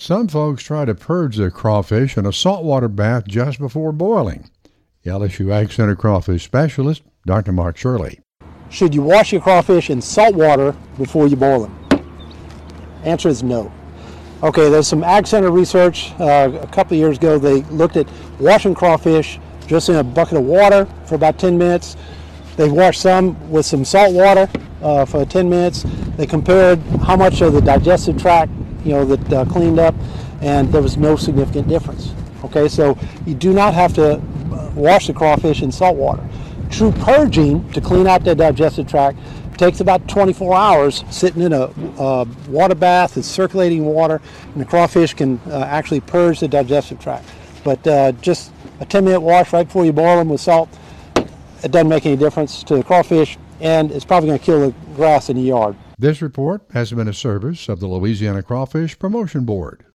Some folks try to purge their crawfish in a saltwater bath just before boiling. LSU Ag Center crawfish specialist, Dr. Mark Shirley. Should you wash your crawfish in salt water before you boil them? Answer is no. Okay, there's some Ag Center research a couple of years ago. They looked at washing crawfish just in a bucket of water for about 10 minutes. They washed some with some salt water for 10 minutes. They compared how much of the digestive tract, that cleaned up, and there was no significant difference. Okay, so you do not have to wash the crawfish in salt water. True purging to clean out the digestive tract takes about 24 hours sitting in a water bath. It's circulating water, and the crawfish can actually purge the digestive tract. But just a 10-minute wash right before you boil them with salt, it doesn't make any difference to the crawfish, and it's probably going to kill the grass in the yard. This report has been a service of the Louisiana Crawfish Promotion Board.